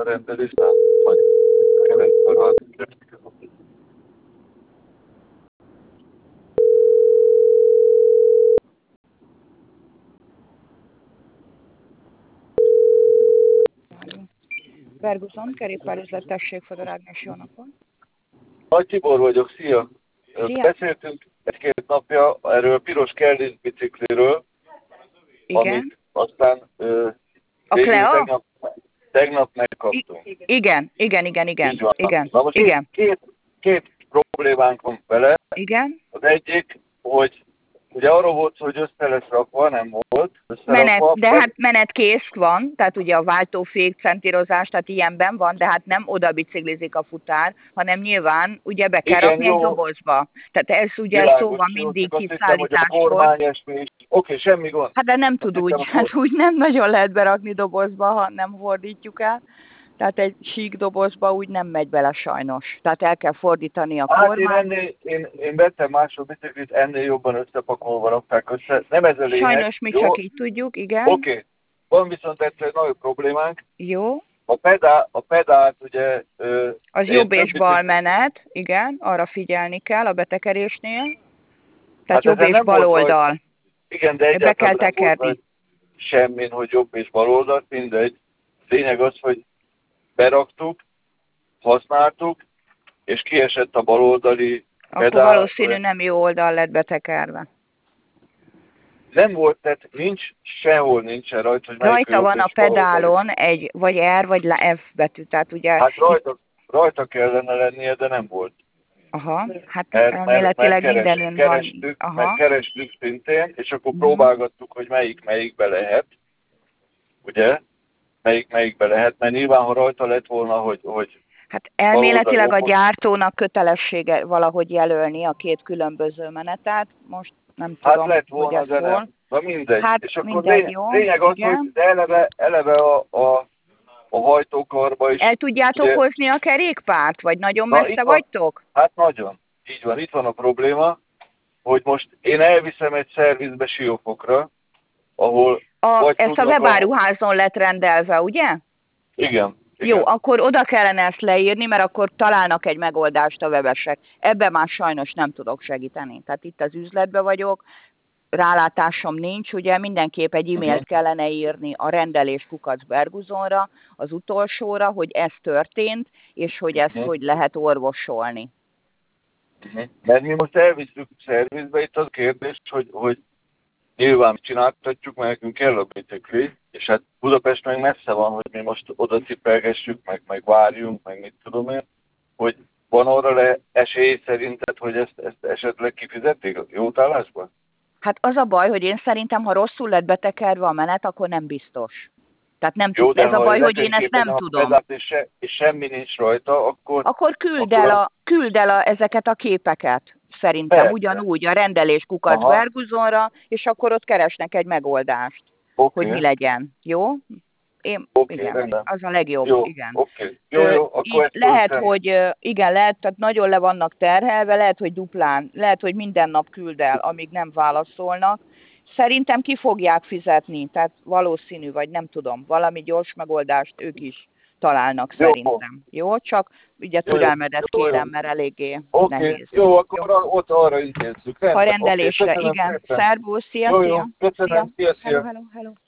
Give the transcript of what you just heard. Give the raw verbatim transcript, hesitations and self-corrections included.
a rendelést, majd keresztül az. Ferguson, kerékpárüzlet, tessék, Fodor Ágnes, jó napot! Nagy Tibor vagyok, szia! Szia. Beszéltünk egy-két napja erről a piros Kerlin bicikliről, Igen. amit aztán ö, A végül Clea? tegnap, tegnap megkaptunk. I- igen, igen, igen, igen, Így van. igen, Na most igen, két, két problémánk van vele. igen. Az egyik, hogy ugye arról volt, hogy össze lesz rakva, nem volt Menet, összerakva. de hát menetkész van, tehát ugye a váltófék, centírozás, tehát ilyenben van, de hát nem oda biciklizik a futár, hanem nyilván ugye be kell Igen, rakni jó. egy dobozba. Tehát ez ugye Világos, szó van jó, mindig csak azt hiszem, hogy a kiszállításkor. kormány esmi is. Oké, semmi gond. Hát de nem Azt tud hiszem, úgy, a hát kor- úgy nem nagyon lehet berakni dobozba, ha nem fordítjuk el. Tehát egy sík dobozba úgy nem megy bele sajnos. Tehát el kell fordítani a Hát én, kormány. ennél, én, én vettem másod biciklit, ennél jobban összepakolva rakták össze. Nem ez a lényeg. Sajnos mi jó? csak így tudjuk, igen. Oké. Okay. Van viszont egyszer nagyobb problémánk. Jó. A, pedál, a pedált ugye... Ö, Az én jobb több és bal biciklit- menet, igen, arra figyelni kell a betekerésnél. Tehát Hát jobb ezen és nem bal volt rajta- oldal. Igen, de Be kell egyáltalán nem volt tekerni. rajta semmin, hogy jobb és bal oldalt, mindegy. Lényeg az, hogy beraktuk, használtuk, és kiesett a baloldali Akkor pedál. valószínű nem jó oldal lett betekerve. Nem volt, tehát nincs, sehol nincsen rajta, hogy melyik Rajta jobb van a és bal oldali. pedálon egy vagy R vagy F betű, tehát ugye... Hát rajta, rajta kellene lennie, de nem volt. Aha, hát Mert, mert, mert elméletileg keres, mindenün van. kerestük, Aha. mert kerestük szintén, és akkor Mhm. próbálgattuk, hogy melyik melyikbe lehet. Ugye? Melyik melyikbe lehet, mert nyilván, ha rajta lett volna, hogy, hogy Hát elméletileg a baloldali gyártónak kötelessége valahogy jelölni a két különböző menetet. Most nem hát tudom, lett hogy volna, ez de hol. nem. Na mindegy. Hát és akkor mindegy, lény, jó. lényeg az, Igen. hogy de eleve, eleve a, a, a hajtókarba is. El tudjátok ugye, hozni a kerékpárt? Vagy nagyon Na, itt messze van. vagytok? Hát nagyon. Így van, itt van a probléma, hogy most én elviszem egy szervizbe Siófokra, ahol A, vagy ezt a tudnak webáruházon lett rendelve, ugye? Igen. igen. Jó, akkor oda kellene ezt leírni, mert akkor találnak egy megoldást a webesek. Ebben már sajnos nem tudok segíteni. Tehát itt az üzletben vagyok, rálátásom nincs, ugye mindenképp egy e-mailt Uh-huh. kellene írni a rendelés kukac Berguzonra, az utolsóra, hogy ez történt, és hogy ezt Uh-huh. hogy lehet orvosolni. Uh-huh. Mert mi most elviszük szervizbe, itt az kérdés, hogy, hogy nyilván csináltatjuk, mert nekünk kell a bicikli, és hát Budapest meg messze van, hogy mi most oda cipelgessük, meg, meg várjunk, meg mit tudom én, hogy van arra le esély szerinted, hogy ezt, ezt esetleg kifizették a jótállásban? Hát az a baj, hogy én szerintem, ha rosszul lett betekerve a menet, akkor nem biztos. Tehát nem Jó, tud, de ez a ha baj, hogy én ezt letérképezem nem a tudom. pedált, és, se, és semmi nincs rajta, akkor... Akkor küld akkor el, az- a, küld el a, ezeket a képeket, szerintem, Persze. ugyanúgy a rendelés kukac Aha. Berguzonra, és akkor ott keresnek egy megoldást, Oké. hogy mi legyen. Jó? Én, Oké, igen, rendben. az a legjobb, Jó, igen. oké. Jó, Ö, jó, akkor így ezt lehet, föltem. hogy ö, igen, lehet, tehát nagyon le vannak terhelve, lehet, hogy duplán, lehet, hogy minden nap küld el, amíg nem válaszolnak. Szerintem ki fogják fizetni, tehát valószínű, vagy nem tudom, valami gyors megoldást ők is találnak Jó. szerintem. Jó? Csak ugye Jó, jó. türelmedet Jó, jó. kérem, mert eléggé Oké, nehéz. jó, akkor jó. Ott arra intézzük. Ha Rendben, rendelésre, oké, köszönöm igen. szépen. Szervusz, szia, Jó, jó, szia. köszönöm, szia, szia. Hello, hello, hello.